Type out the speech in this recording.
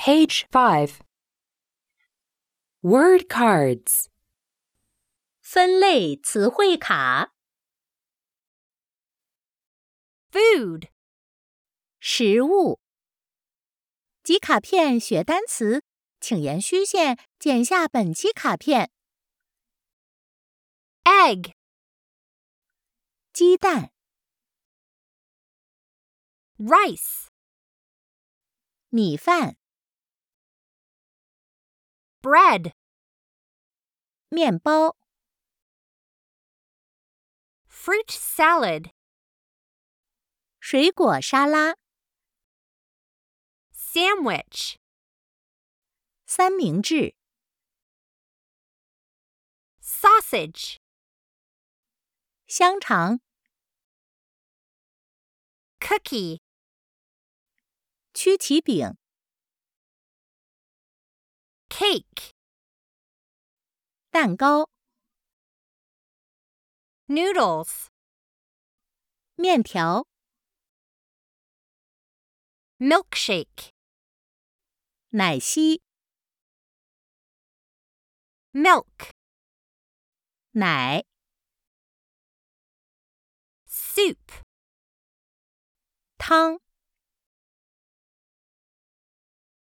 Page 5. Word cards. 分类词汇卡 Food, 食物集卡片学单词，请沿虚线剪下本期卡片。 egg, 鸡蛋 rice, 米饭 bread, 面包 fruit salad, 水果沙拉 sandwich, 三明治 sausage, 香肠 cookie, 曲奇饼 cake, 蛋糕 noodles, 面条 milkshake, 奶昔 milk, 奶 soup, 汤